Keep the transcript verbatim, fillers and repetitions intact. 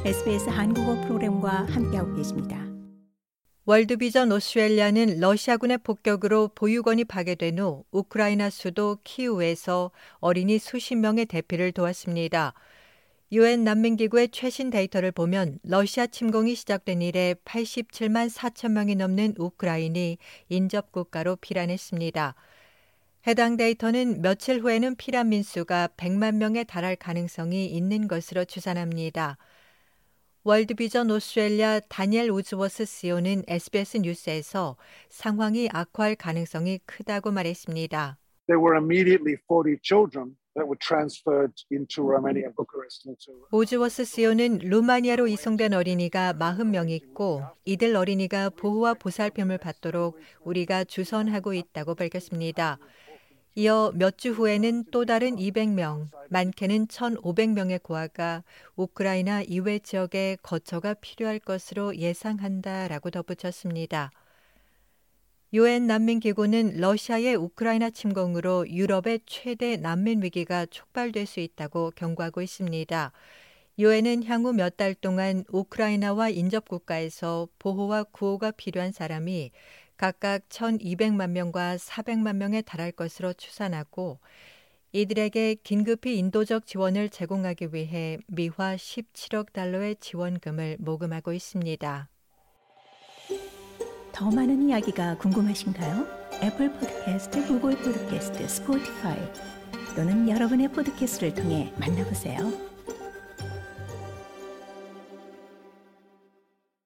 에스비에스 한국어 프로그램과 함께하고 계십니다. 월드비전 오스트레일리아는 러시아군의 폭격으로 보육원이 파괴된 후 우크라이나 수도 키이우에서 어린이 수십 명의 대피를 도왔습니다. 유엔 난민기구의 최신 데이터를 보면 러시아 침공이 시작된 이래 팔십칠만 사천 명이 넘는 우크라인이 인접국가로 피란했습니다. 해당 데이터는 며칠 후에는 피란 민수가 백만 명에 달할 가능성이 있는 것으로 추산합니다. 월드비전 오스트레일리아 다니엘 우즈워스 씨이오는 에스비에스 뉴스에서 상황이 악화할 가능성이 크다고 말했습니다. There were immediately forty children that were transferred into Romania, Bucharest. 우즈워스 씨이오는 루마니아로 이송된 어린이가 사십 명 있고 이들 어린이가 보호와 보살핌을 받도록 우리가 주선하고 있다고 밝혔습니다. 이어 몇 주 후에는 또 다른 이백 명, 많게는 천오백 명의 고아가 우크라이나 이외 지역에 거처가 필요할 것으로 예상한다라고 덧붙였습니다. 유엔 난민기구는 러시아의 우크라이나 침공으로 유럽의 최대 난민 위기가 촉발될 수 있다고 경고하고 있습니다. 유엔은 향후 몇 달 동안 우크라이나와 인접국가에서 보호와 구호가 필요한 사람이 각각 천이백만 명과 사백만 명에 달할 것으로 추산하고 이들에게 긴급히 인도적 지원을 제공하기 위해 미화 십칠억 달러의 지원금을 모금하고 있습니다. 더 많은 이야기가 궁금하신가요? 애플 포드캐스트, 구글 포드캐스트, 스포티파이 또는 여러분의 포드캐스트를 통해 만나보세요.